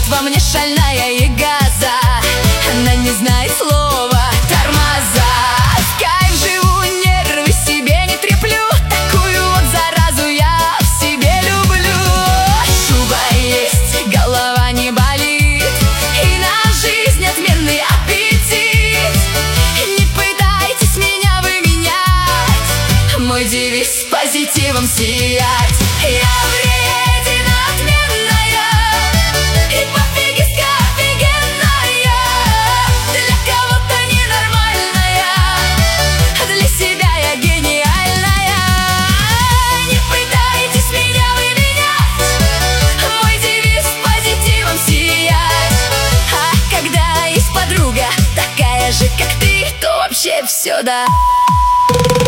во мне шальная ягоза. Она не знает слова тормоза. В кайф живу, нервы себе не треплю. Такую вот заразу я в себе люблю. Шуба есть, голова не болит, и на жизнь отменный аппетит. Не пытайтесь меня вы менять, мой девиз — позитивом сиять. Я вредина отменная, и пофигистка офигенная. Для кого-то ненормальная, для себя я гениальная. Не пытайтесь меня вы менять, мой девиз — позитивом сиять. А когда есть подруга такая же, как ты, то вообще все, да.